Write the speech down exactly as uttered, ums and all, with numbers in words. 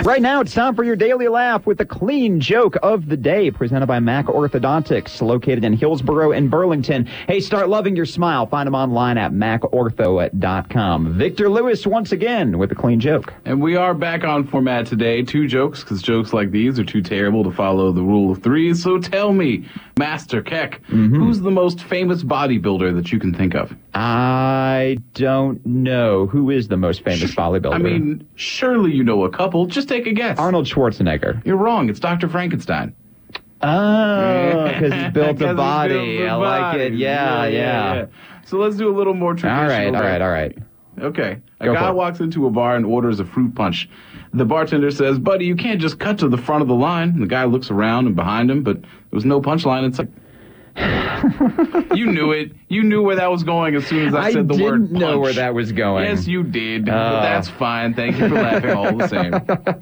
Right now, it's time for your daily laugh with the clean joke of the day, presented by Mac Orthodontics, located in Hillsborough and Burlington. Hey, start loving your smile. Find them online at mac ortho dot com. Victor Lewis once again with a clean joke. And we are back on format today. Two jokes, because jokes like these are too terrible to follow the rule of threes. So tell me, Master Keck, mm-hmm. who's the most famous bodybuilder that you can think of? I don't know. Who is the most famous bodybuilder? I mean, surely you know a couple. Just take a guess. Arnold Schwarzenegger. You're wrong. It's Doctor Frankenstein. Oh, because he built a body. Built I like body. it. Yeah, yeah, yeah, yeah. So let's do a little more traditional. All right, all right, all right. Okay. A Go guy walks into a bar and orders a fruit punch. The bartender says, "Buddy, you can't just cut to the front of the line." And the guy looks around and behind him, but there was no punchline. It's like, you knew it. You knew where that was going as soon as I, I said the word punch. I didn't know where that was going. Yes, you did. Uh, but that's fine. Thank you for laughing all the same.